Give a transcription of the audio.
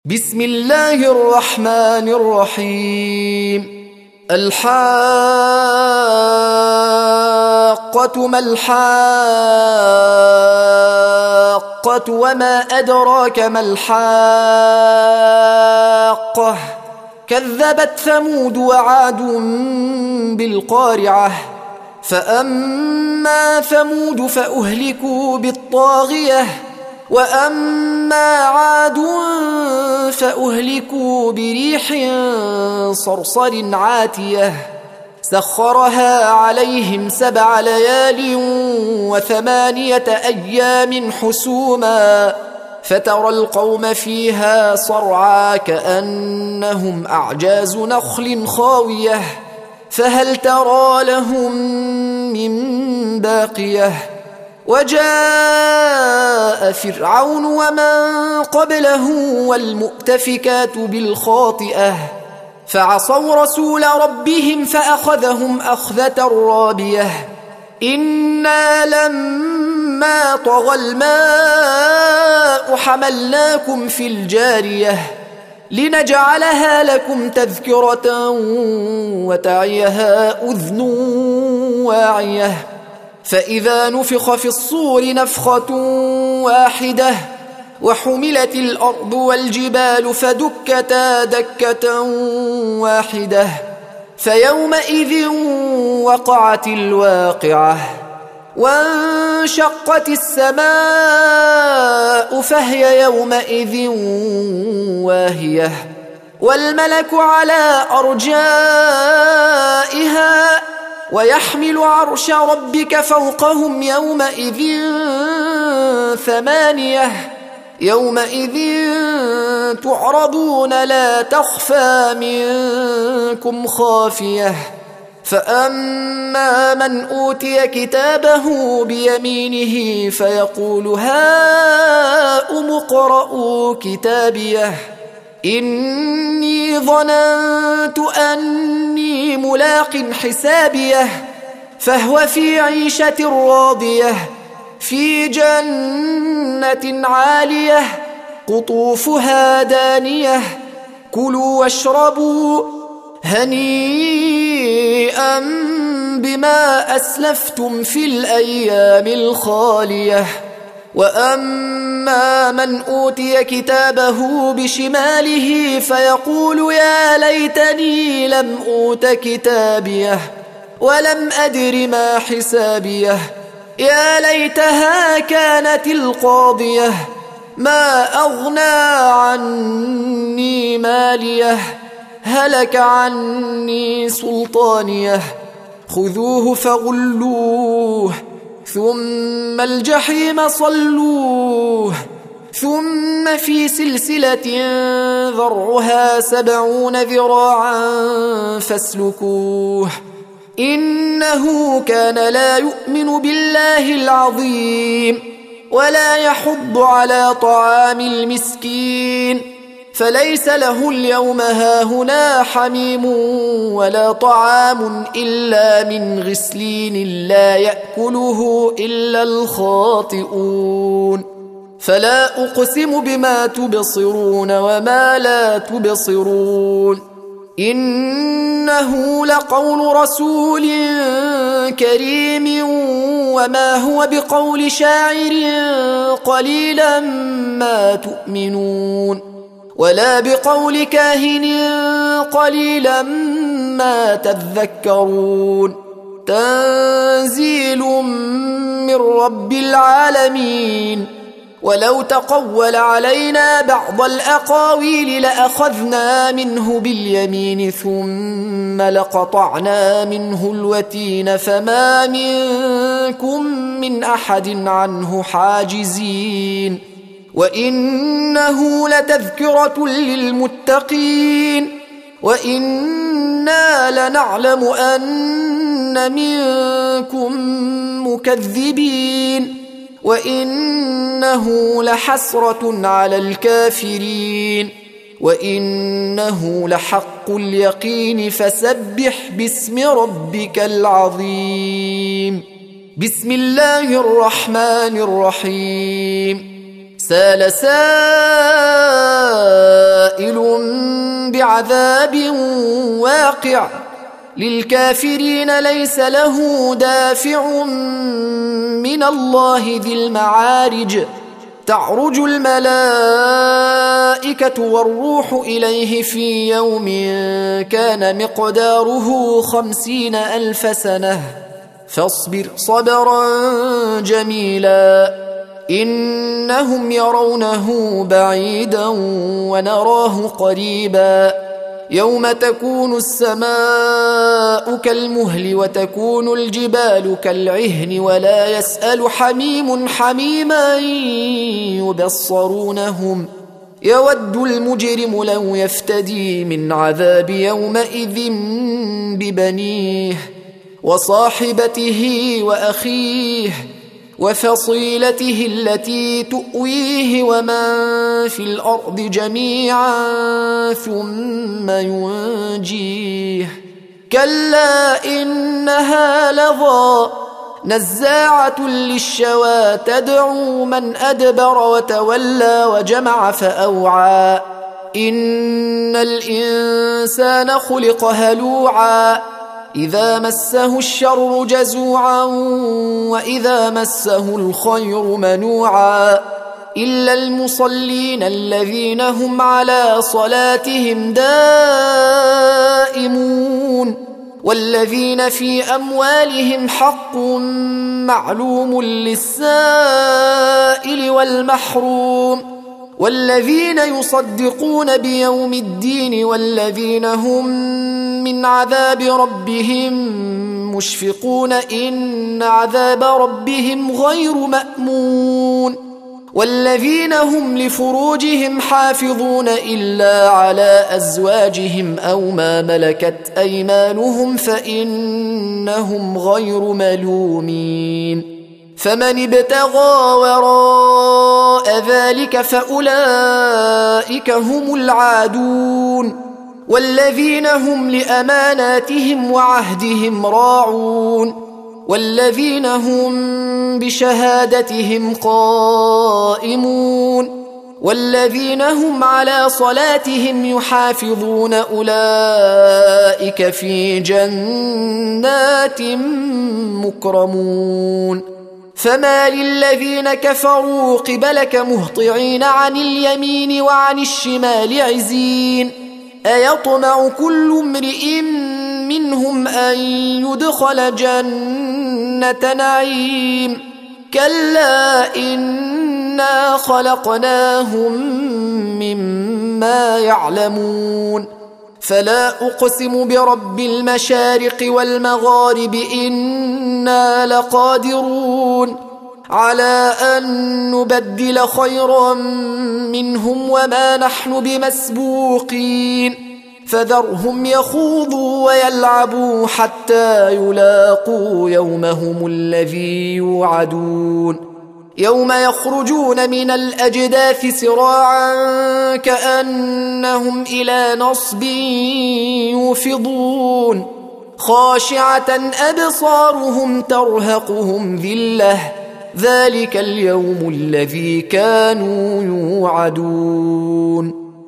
بسم الله الرحمن الرحيم. الحاقة ما الحاقة وما أدراك ما الحاقة كذبت ثمود وعاد بالقارعة فأما ثمود فأهلكوا بالطاغية وأما عاد فأهلكوا بريح صرصر عاتية سخرها عليهم 7 ليال و8 أيام حسوما فترى القوم فيها صرعى كأنهم أعجاز نخل خاوية فهل ترى لهم من باقية وجاء فرعون ومن قبله والمؤتفكات بالخاطئة فعصوا رسول ربهم فأخذهم أخذة رابية إنا لما طغى الماء حملناكم في الجارية لنجعلها لكم تذكرة وتعيها أذن واعية فإذا نفخ في الصور نفخة واحدة وحملت الأرض والجبال فدكتا دكة واحدة فيومئذ وقعت الواقعة وانشقت السماء فهي يومئذ واهية والملك على أرجائها ويحمل عرش ربك فوقهم يومئذ 8 يومئذ تعرضون لا تخفى منكم خافية فأما من أوتي كتابه بيمينه فيقول هاؤم اقرءوا كتابيه إني ظننت أني ملاق حسابيه فهو في عيشة راضية في جنة عالية قطوفها دانية كلوا واشربوا هنيئا بما أسلفتم في الأيام الخالية وأما من أوتي كتابه بشماله فيقول يا ليتني لم أوت كتابيه ولم أدر ما حسابيه يا ليتها كانت القاضية ما أغنى عني ماليه هلك عني سلطانيه خذوه فغلوه ثم الجحيم صلوه ثم في سلسلة ذرعها 70 ذراعا فاسلكوه إنه كان لا يؤمن بالله العظيم ولا يحض على طعام المسكين فليس له اليوم هاهنا حميم ولا طعام إلا من غسلين لا يأكله إلا الخاطئون فلا أقسم بما تبصرون وما لا تبصرون إنه لقول رسول كريم وما هو بقول شاعر قليلا ما تؤمنون ولا بقول كاهن قليلا ما تذكرون تنزيل من رب العالمين ولو تقول علينا بعض الأقاويل لأخذنا منه باليمين ثم لقطعنا منه الوتين فما منكم من أحد عنه حاجزين وإنه لتذكرة للمتقين وإنا لنعلم أن منكم مكذبين وإنه لحسرة على الكافرين وإنه لحق اليقين فسبح باسم ربك العظيم. بسم الله الرحمن الرحيم. سال سائل بعذاب واقع للكافرين ليس له دافع من الله ذي المعارج تعرج الملائكة والروح إليه في يوم كان مقداره 50,000 سنة فاصبر صبرا جميلا إنهم يرونه بعيدا ونراه قريبا يوم تكون السماء كالمهل وتكون الجبال كالعهن ولا يسأل حميم حميما يبصرونهم يود المجرم لو يفتدي من عذاب يومئذ ببنيه وصاحبته وأخيه وفصيلته التي تؤويه ومن في الأرض جميعا ثم ينجيه كلا إنها لظى نزاعة للشوى تدعو من أدبر وتولى وجمع فأوعى إن الإنسان خلق هلوعا إذا مسه الشر جزوعا وإذا مسه الخير منوعا إلا المصلين الذين هم على صلاتهم دائمون والذين في أموالهم حق معلوم للسائل والمحروم والذين يصدقون بيوم الدين والذين هم من عذاب ربهم مشفقون إن عذاب ربهم غير مأمون والذين هم لفروجهم حافظون إلا على أزواجهم أو ما ملكت أيمانهم فإنهم غير ملومين فمن ابتغى وراء ذلك فأولئك هم العادون والذين هم لأماناتهم وعهدهم راعون والذين هم بشهادتهم قائمون والذين هم على صلاتهم يحافظون أولئك في جنات مكرمون فما للذين كفروا قبلك مهطعين عن اليمين وعن الشمال عزين أيطمع كل امرئ منهم أن يدخل جنة نعيم كلا إنا خلقناهم مما يعلمون فلا أقسم برب المشارق والمغارب إنا لقادرون على أن نبدل خيرا منهم وما نحن بمسبوقين فذرهم يخوضوا ويلعبوا حتى يلاقوا يومهم الذي يوعدون يوم يخرجون من الأجداث سراعا كأنهم إلى نصب يوفضون خاشعة أبصارهم ترهقهم ذلة ذلك اليوم الذي كانوا يوعدون